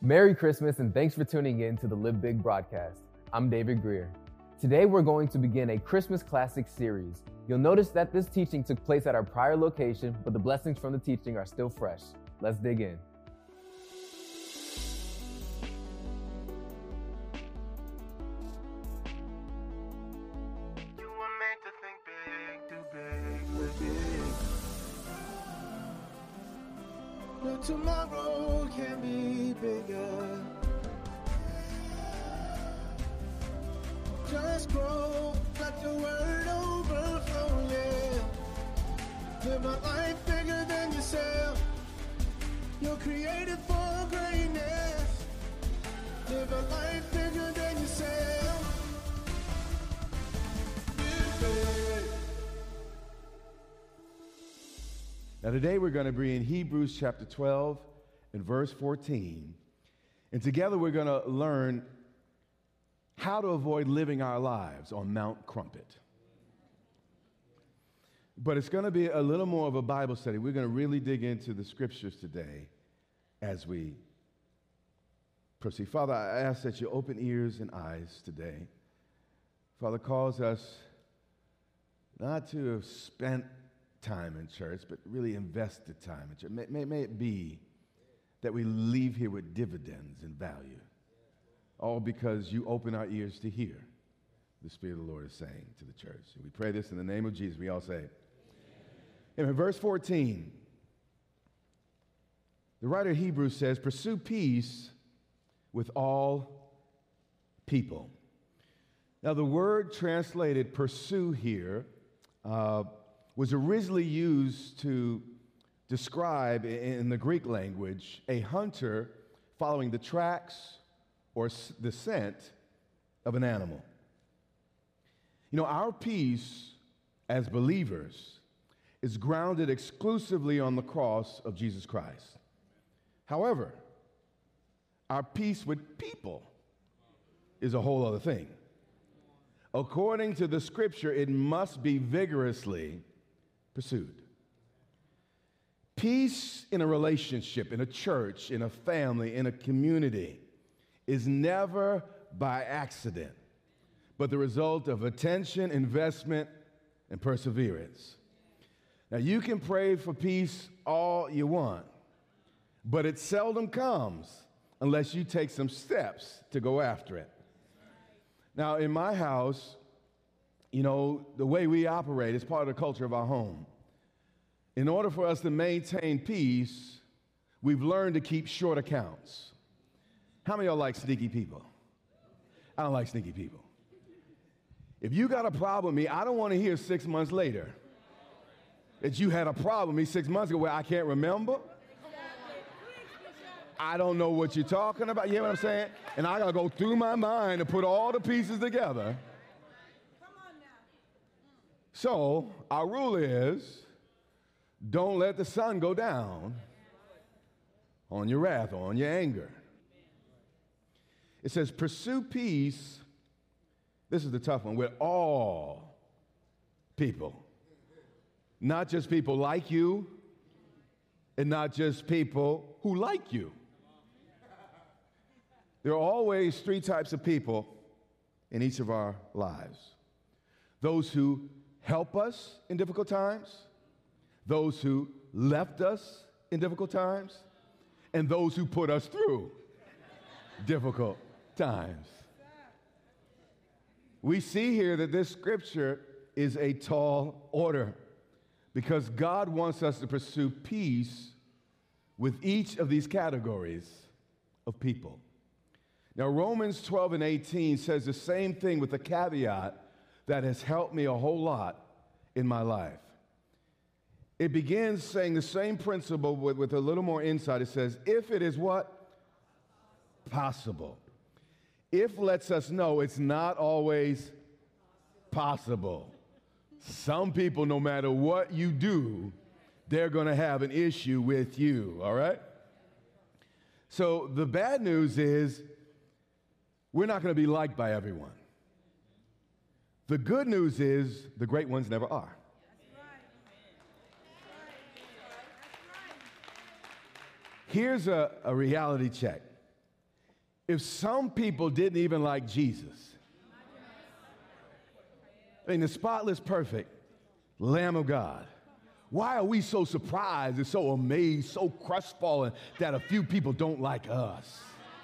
Merry Christmas and thanks for tuning in to the Live Big broadcast. I'm David Greer. Today we're going to begin a Christmas classic series. You'll notice that this teaching took place at our prior location, but the blessings from the teaching are still fresh. Let's dig in. Tomorrow can be bigger. Just grow, let the word overflow, yeah. Live a life bigger than yourself. You're created for greatness. Live a life bigger than yourself. Now today we're going to be in Hebrews chapter 12 and verse 14. And together we're going to learn how to avoid living our lives on Mount Crumpet. But it's going to be a little more of a Bible study. We're going to really dig into the scriptures today as we proceed. Father, I ask that you open ears and eyes today. Father, cause us not to have spent time in church, but really invested time in church. May it be that we leave here with dividends and value, all because you open our ears to hear the Spirit of the Lord is saying to the church. And we pray this in the name of Jesus. We all say, Amen. In verse 14, the writer of Hebrews says, pursue peace with all people. Now, the word translated pursue here was originally used to describe, in the Greek language, a hunter following the tracks or the scent of an animal. You know, our peace as believers is grounded exclusively on the cross of Jesus Christ. However, our peace with people is a whole other thing. According to the scripture, it must be vigorously pursued. Peace in a relationship, in a church, in a family, in a community is never by accident, but the result of attention, investment, and perseverance. Now, you can pray for peace all you want, but it seldom comes unless you take some steps to go after it. Now, in my house, you know, the way we operate is part of the culture of our home. In order for us to maintain peace, we've learned to keep short accounts. How many of y'all like sneaky people? I don't like sneaky people. If you got a problem with me, I don't want to hear 6 months later that you had a problem with me 6 months ago where I can't remember. I don't know what you're talking about. You hear what I'm saying? And I got to go through my mind to put all the pieces together. So our rule is, don't let the sun go down on your wrath or on your anger. It says, pursue peace, this is the tough one, with all people. Not just people like you, and not just people who like you. There are always three types of people in each of our lives. Those who help us in difficult times, those who left us in difficult times, and those who put us through difficult times. We see here that this scripture is a tall order because God wants us to pursue peace with each of these categories of people. Now, Romans 12 and 18 says the same thing with a caveat that has helped me a whole lot in my life. It begins saying the same principle with a little more insight. It says, if it is what? Possible. If lets us know it's not always possible. Some people, no matter what you do, they're going to have an issue with you, all right? So the bad news is we're not going to be liked by everyone. The good news is the great ones never are. Here's a reality check. If some people didn't even like Jesus, I mean, the spotless, perfect Lamb of God, why are we so surprised and so amazed, so crestfallen that a few people don't like us?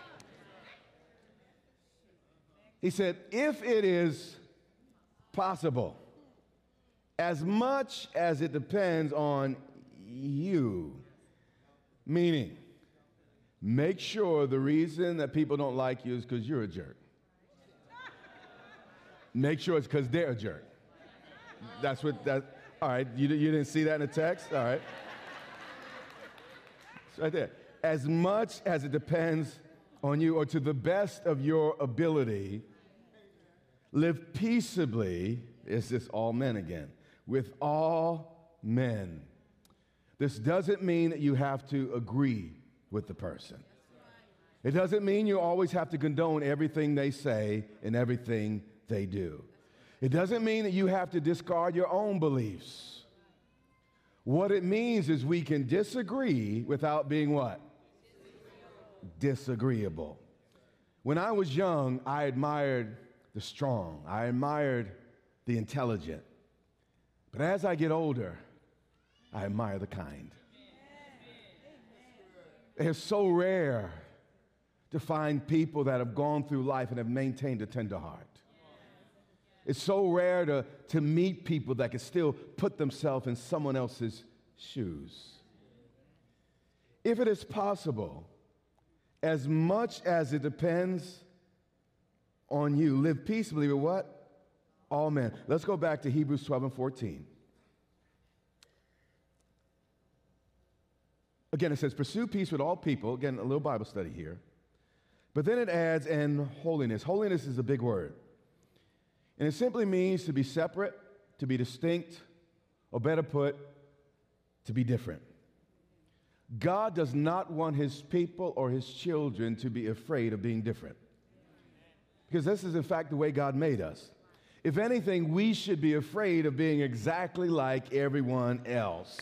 He said, if it is possible, as much as it depends on you, meaning, make sure the reason that people don't like you is because you're a jerk. Make sure it's because they're a jerk. All right, you didn't see that in the text? All right. It's right there. As much as it depends on you, or to the best of your ability, live peaceably, is this all men again, with all men. This doesn't mean that you have to agree with the person. It doesn't mean you always have to condone everything they say and everything they do. It doesn't mean that you have to discard your own beliefs. What it means is we can disagree without being what? Disagreeable. When I was young, I admired the strong. I admired the intelligent. But as I get older, I admire the kind. It's so rare to find people that have gone through life and have maintained a tender heart. It's so rare to meet people that can still put themselves in someone else's shoes. If it is possible, as much as it depends on you, live peaceably with what? All men. Let's go back to Hebrews 12 and 14. Again, it says, pursue peace with all people. Again, a little Bible study here. But then it adds, and holiness. Holiness is a big word. And it simply means to be separate, to be distinct, or better put, to be different. God does not want his people or his children to be afraid of being different. Because this is, in fact, the way God made us. If anything, we should be afraid of being exactly like everyone else.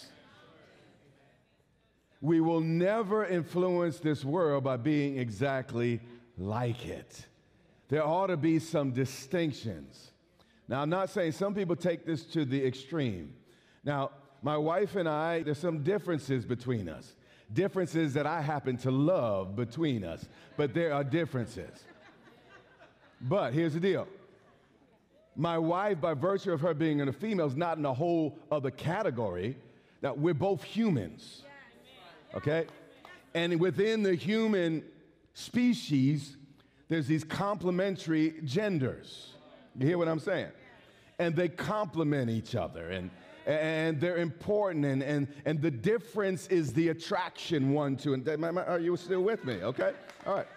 We will never influence this world by being exactly like it. There ought to be some distinctions. Now, I'm not saying some people take this to the extreme. Now, my wife and I, there's some differences between us. Differences that I happen to love between us. But there are differences. But here's the deal. My wife, by virtue of her being a female, is not in a whole other category. That we're both humans. Okay? And within the human species, there's these complementary genders. You hear what I'm saying? And they complement each other, and they're important, and the difference is the attraction one to another. Are you still with me? Okay? All right.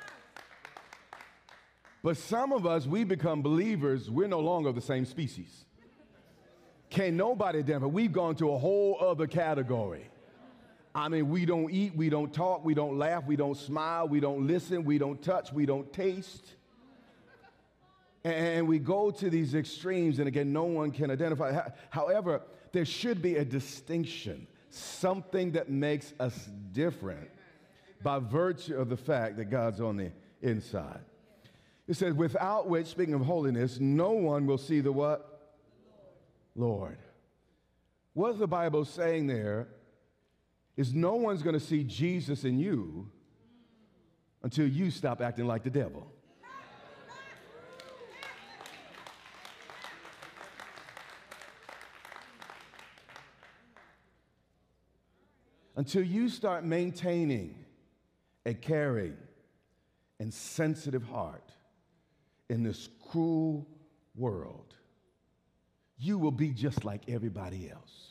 But some of us, we become believers, we're no longer the same species. Can't nobody identify. We've gone to a whole other category. I mean, we don't eat, we don't talk, we don't laugh, we don't smile, we don't listen, we don't touch, we don't taste. And we go to these extremes, and again, no one can identify. However, there should be a distinction, something that makes us different by virtue of the fact that God's on the inside. It says, without which, speaking of holiness, no one will see the what? Lord. What the Bible is saying there is no one's going to see Jesus in you until you stop acting like the devil. Until you start maintaining a caring and sensitive heart in this cruel world, you will be just like everybody else.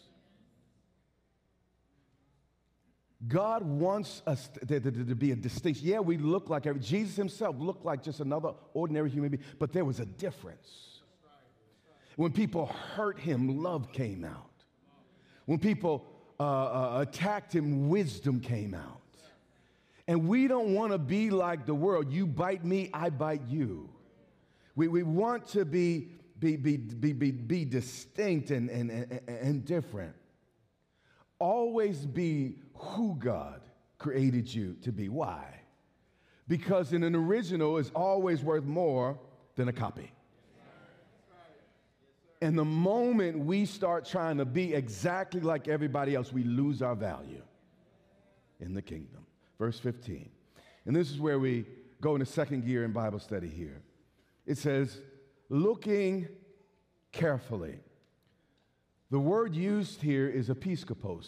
God wants us to be a distinction. Yeah, we look like Jesus himself looked like just another ordinary human being, but there was a difference. When people hurt him, love came out. When people attacked him, wisdom came out. And we don't want to be like the world. You bite me, I bite you. We want to be distinct and different. Always be who God created you to be. Why? because an original is always worth more than a copy. And the moment we start trying to be exactly like everybody else, we lose our value in the kingdom. Verse 15. And this is where we go into second gear in Bible study here. It says, looking carefully. The word used here is episkopos.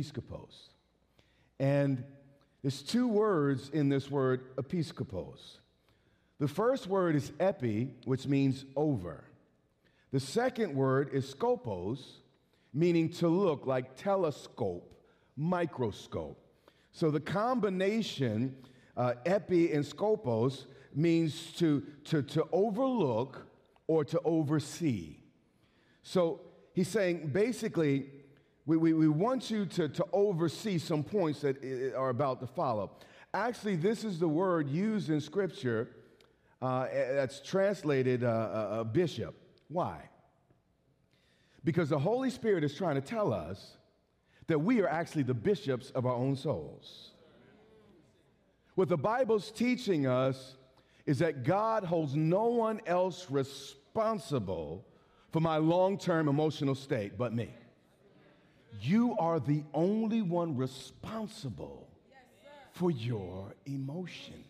And there's two words in this word episkopos. The first word is epi, which means over. The second word is skopos, meaning to look, like telescope, microscope. So the combination, epi and skopos, means to overlook or to oversee. So he's saying, basically, we want you to oversee some points that are about to follow. Actually, this is the word used in Scripture that's translated bishop. Why? Because the Holy Spirit is trying to tell us that we are actually the bishops of our own souls. What the Bible's teaching us is that God holds no one else responsible for my long-term emotional state but me. You are the only one responsible for your emotions.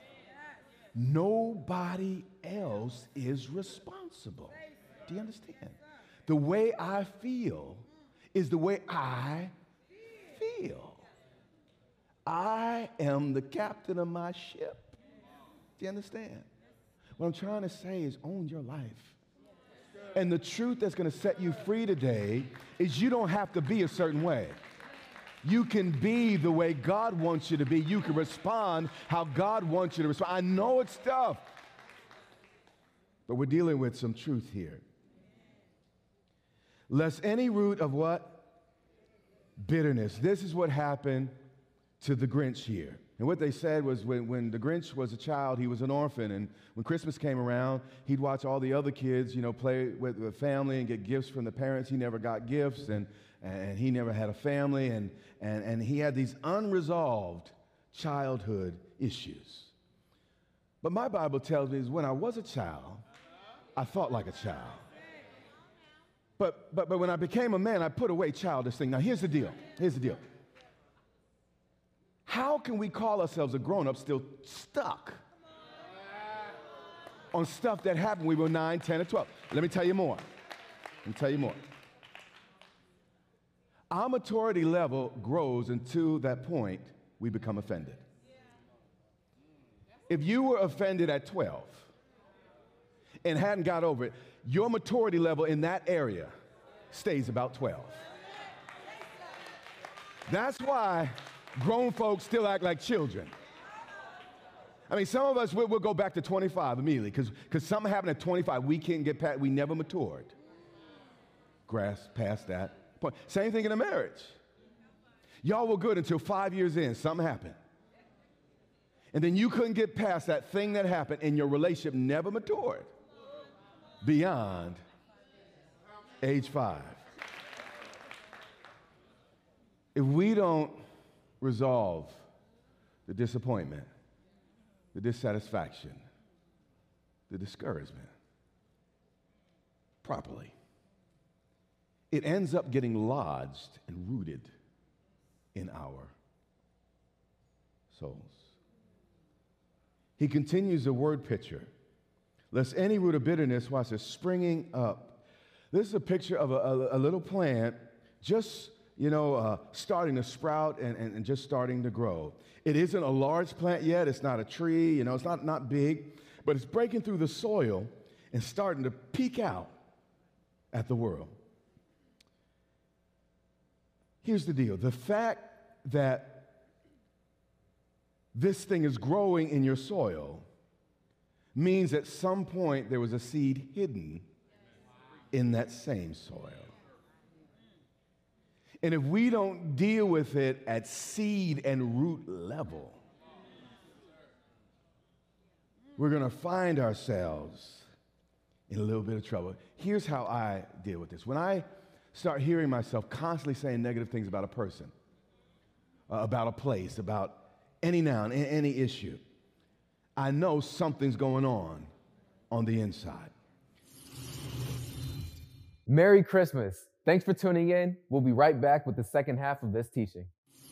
Nobody else is responsible. Do you understand? The way I feel is the way I feel. I am the captain of my ship. Do you understand? What I'm trying to say is own your life. And the truth that's going to set you free today is you don't have to be a certain way. You can be the way God wants you to be. You can respond how God wants you to respond. I know it's tough, but we're dealing with some truth here. Lest any root of what? Bitterness. This is what happened to the Grinch here. And what they said was when the Grinch was a child, he was an orphan. And when Christmas came around, he'd watch all the other kids, play with family and get gifts from the parents. He never got gifts, and he never had a family. And he had these unresolved childhood issues. But my Bible tells me is when I was a child, I thought like a child. But when I became a man, I put away childish things. Now, here's the deal. How can we call ourselves a grown-up still stuck on stuff that happened when we were 9, 10, or 12? Let me tell you more. Our maturity level grows until that point we become offended. If you were offended at 12 and hadn't got over it, your maturity level in that area stays about 12. That's why grown folks still act like children. I mean, some of us, we'll go back to 25 immediately because something happened at 25. We can't get past, we never matured. Grasp past that point. Same thing in a marriage. Y'all were good until 5 years in. Something happened. And then you couldn't get past that thing that happened, and your relationship never matured beyond age 5. If we don't resolve the disappointment, the dissatisfaction, the discouragement properly, it ends up getting lodged and rooted in our souls. He continues the word picture. Lest any root of bitterness, watch this, springing up. This is a picture of a little plant just, starting to sprout and just starting to grow. It isn't a large plant yet. It's not a tree. It's not big. But it's breaking through the soil and starting to peek out at the world. Here's the deal. The fact that this thing is growing in your soil means at some point there was a seed hidden in that same soil. And if we don't deal with it at seed and root level, we're going to find ourselves in a little bit of trouble. Here's how I deal with this. When I start hearing myself constantly saying negative things about a person, about a place, about any noun, any issue, I know something's going on the inside. Merry Christmas. Thanks for tuning in. We'll be right back with the second half of this teaching.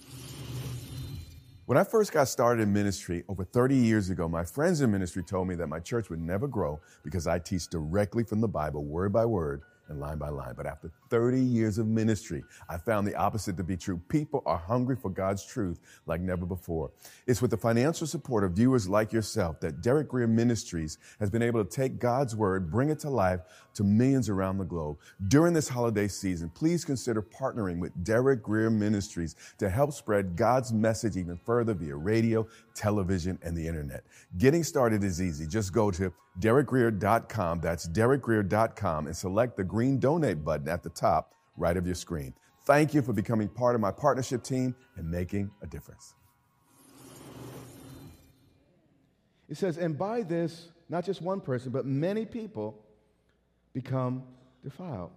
When I first got started in ministry over 30 years ago, my friends in ministry told me that my church would never grow because I teach directly from the Bible, word by word and line by line. But after 30 years of ministry, I found the opposite to be true. People are hungry for God's truth like never before. It's with the financial support of viewers like yourself that Derek Grier Ministries has been able to take God's word, bring it to life to millions around the globe. During this holiday season, please consider partnering with Derek Grier Ministries to help spread God's message even further via radio, television, and the internet. Getting started is easy. Just go to DerekGrier.com. That's DerekGrier.com and select the green donate button at the top right of your screen. Thank you for becoming part of my partnership team and making a difference. It says, and by this, not just one person, but many people become defiled.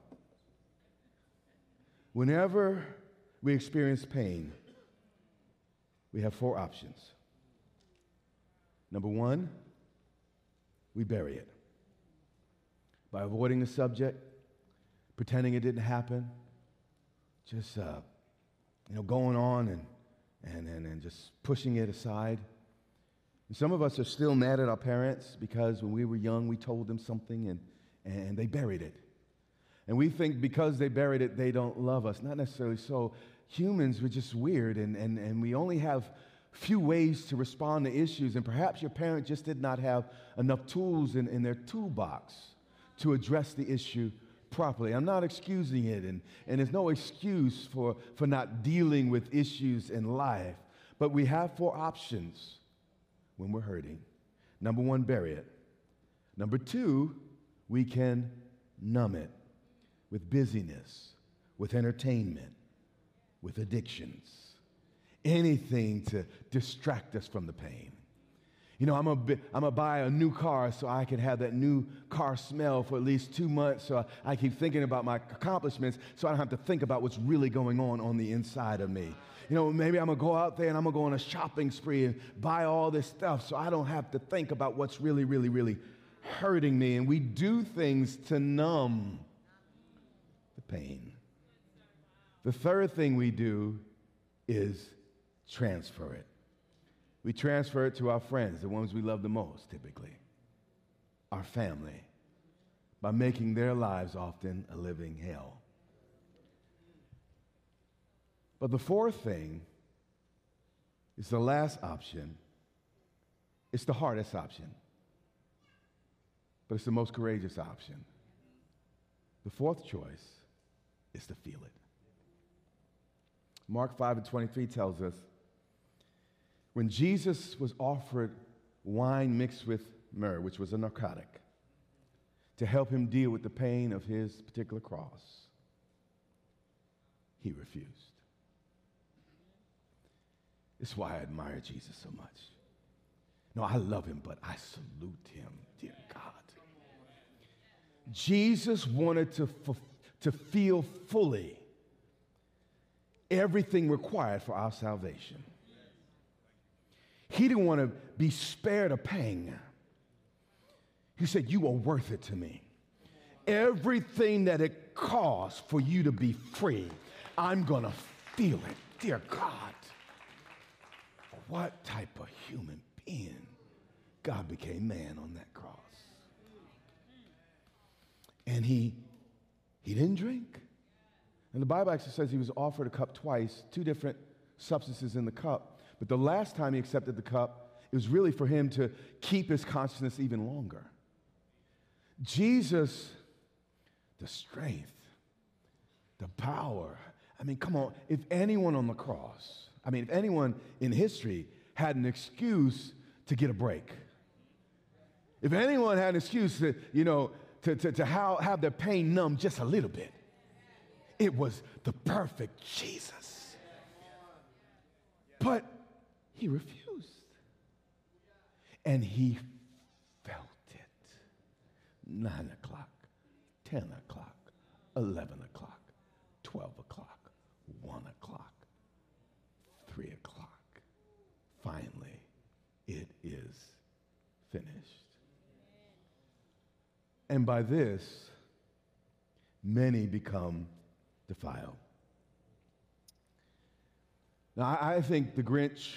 Whenever we experience pain, we have four options. Number one, we bury it by avoiding the subject, pretending it didn't happen, just going on and just pushing it aside. And some of us are still mad at our parents because when we were young, we told them something and they buried it. And we think because they buried it, they don't love us. Not necessarily so. Humans, we're just weird, and we only have few ways to respond to issues, and perhaps your parent just did not have enough tools in their toolbox to address the issue properly. I'm not excusing it, and there's no excuse for not dealing with issues in life, but we have four options when we're hurting. Number one, bury it. Number two, we can numb it with busyness, with entertainment, with addictions. Anything to distract us from the pain. You know, I'm gonna buy a new car so I can have that new car smell for at least 2 months, so I keep thinking about my accomplishments so I don't have to think about what's really going on the inside of me. You know, maybe I'm gonna go out there and I'm gonna go on a shopping spree and buy all this stuff so I don't have to think about what's really, really, really hurting me. And we do things to numb the pain. The third thing we do is transfer it. We transfer it to our friends, the ones we love the most, typically, our family, by making their lives often a living hell. But the fourth thing is the last option. It's the hardest option, but it's the most courageous option. The fourth choice is to feel it. Mark 5:23 tells us, when Jesus was offered wine mixed with myrrh, which was a narcotic, to help him deal with the pain of his particular cross, he refused. It's why I admire Jesus so much. No, I love him, but I salute him, dear God. Jesus wanted to feel fully everything required for our salvation. He didn't want to be spared a pang. He said, you are worth it to me. Everything that it costs for you to be free, I'm going to feel it. Dear God, what type of human being? God became man on that cross. And he didn't drink. And the Bible actually says he was offered a cup twice, 2 different substances in the cup. But the last time he accepted the cup, it was really for him to keep his consciousness even longer. Jesus, the strength, the power. I mean, come on. If anyone on the cross, if anyone in history had an excuse to get a break, if anyone had an excuse to, to have their pain numb just a little bit, it was the perfect Jesus. But he refused. And he felt it. 9 o'clock, 10 o'clock, 11 o'clock, 12 o'clock, 1 o'clock, 3 o'clock. Finally, it is And by this, many become defiled. Now, I think the Grinch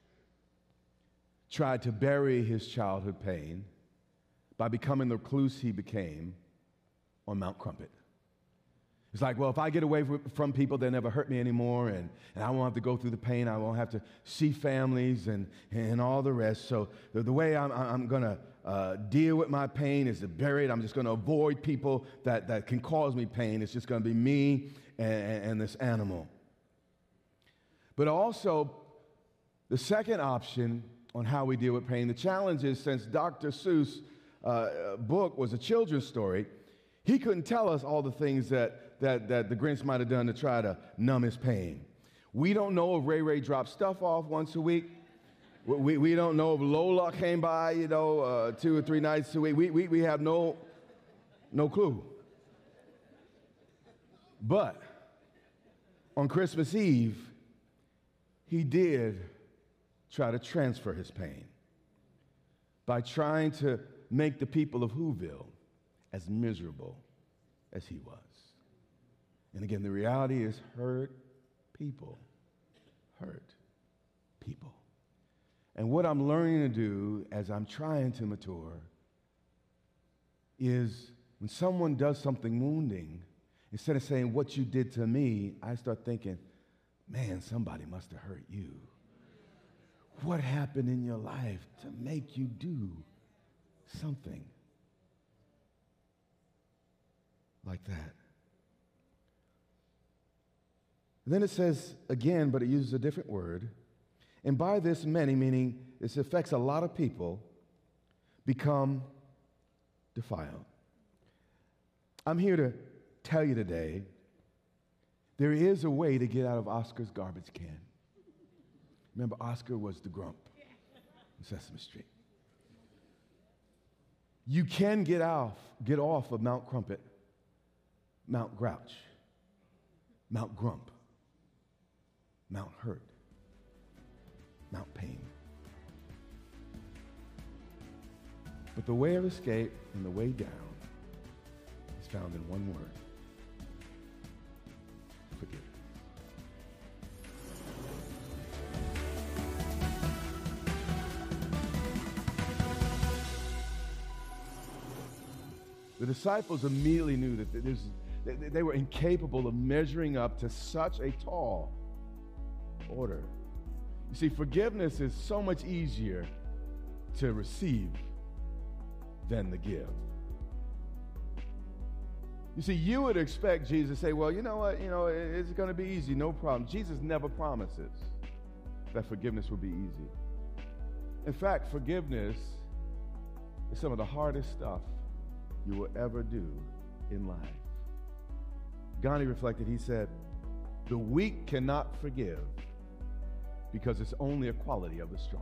tried to bury his childhood pain by becoming the recluse he became on Mount Crumpit. It's like, well, if I get away from people, they'll never hurt me anymore, and I won't have to go through the pain. I won't have to see families and all the rest. So the way I'm going to deal with my pain is to bury it. I'm just going to avoid people that can cause me pain. It's just going to be me and this animal. But also, the second option on how we deal with pain, the challenge is, since Dr. Seuss' book was a children's story, he couldn't tell us all the things that the Grinch might have done to try to numb his pain. We don't know if Ray Ray dropped stuff off once a week. We don't know if Lola came by, 2 or 3 nights a week. We have no clue. But on Christmas Eve, he did try to transfer his pain by trying to make the people of Whoville as miserable as he was. And again, the reality is hurt people. And what I'm learning to do as I'm trying to mature is when someone does something wounding, instead of saying, what you did to me, I start thinking, man, somebody must have hurt you. What happened in your life to make you do something like that? And then it says again, but it uses a different word. And by this, many, meaning this affects a lot of people, become defiled. I'm here to tell you today, there is a way to get out of Oscar's garbage can. Remember, Oscar was the grump in Sesame Street. You can get off of Mount Crumpit, Mount Grouch, Mount Grump, Mount Hurt, Mount Pain. But the way of escape and the way down is found in one word: forgive. The disciples immediately knew that they were incapable of measuring up to such a tall order. You see, forgiveness is so much easier to receive than to give. You see, you would expect Jesus to say, well, you know what, it's going to be easy, no problem. Jesus never promises that forgiveness will be easy. In fact, forgiveness is some of the hardest stuff you will ever do in life. Gandhi reflected, he said, the weak cannot forgive because it's only a quality of the strong.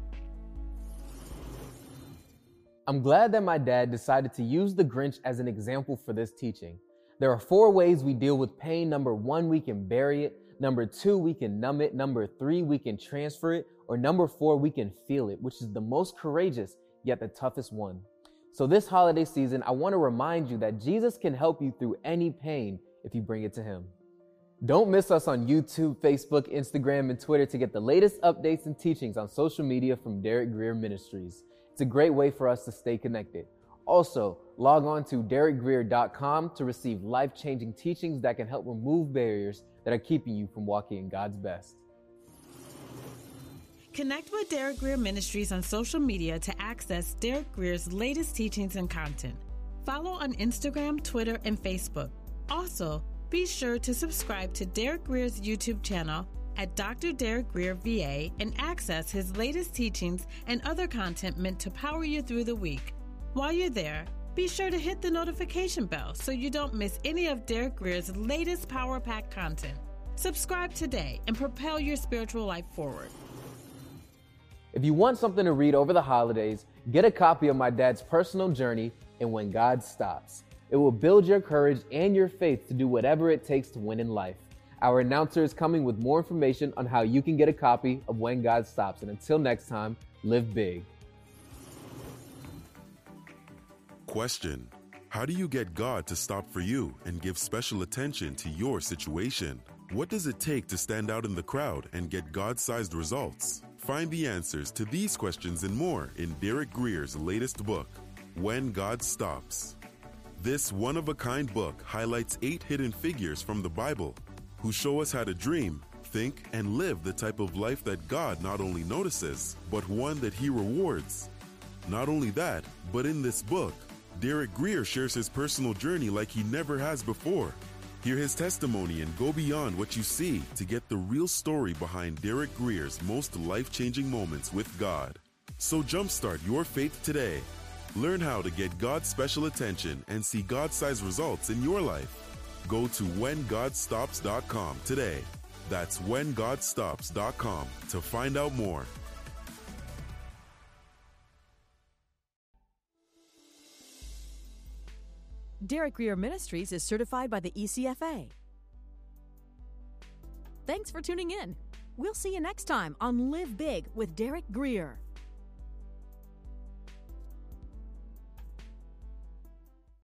I'm glad that my dad decided to use the Grinch as an example for this teaching. There are 4 ways we deal with pain. Number 1, we can bury it. Number 2, we can numb it. Number 3, we can transfer it. Or number 4, we can feel it, which is the most courageous, yet the toughest one. So this holiday season, I want to remind you that Jesus can help you through any pain if you bring it to him. Don't miss us on YouTube, Facebook, Instagram, and Twitter to get the latest updates and teachings on social media from Derek Grier Ministries. It's a great way for us to stay connected. Also, log on to derekgrier.com to receive life-changing teachings that can help remove barriers that are keeping you from walking in God's best. Connect with Derek Grier Ministries on social media to access Derek Grier's latest teachings and content. Follow on Instagram, Twitter, and Facebook. Also, be sure to subscribe to Derek Grier's YouTube channel at Dr. Derek Grier VA and access his latest teachings and other content meant to power you through the week. While you're there, be sure to hit the notification bell so you don't miss any of Derek Grier's latest power-packed content. Subscribe today and propel your spiritual life forward. If you want something to read over the holidays, get a copy of my dad's personal journey in When God Stops. It will build your courage and your faith to do whatever it takes to win in life. Our announcer is coming with more information on how you can get a copy of When God Stops. And until next time, live big. Question: How do you get God to stop for you and give special attention to your situation? What does it take to stand out in the crowd and get God-sized results? Find the answers to these questions and more in Derek Grier's latest book, When God Stops. This one-of-a-kind book highlights 8 hidden figures from the Bible who show us how to dream, think, and live the type of life that God not only notices, but one that He rewards. Not only that, but in this book, Derek Grier shares his personal journey like he never has before. Hear his testimony and go beyond what you see to get the real story behind Derek Grier's most life-changing moments with God. So jumpstart your faith today. Learn how to get God's special attention and see God-sized results in your life. Go to WhenGodStops.com today. That's WhenGodStops.com to find out more. Derek Grier Ministries is certified by the ECFA. Thanks for tuning in. We'll see you next time on Live Big with Derek Grier.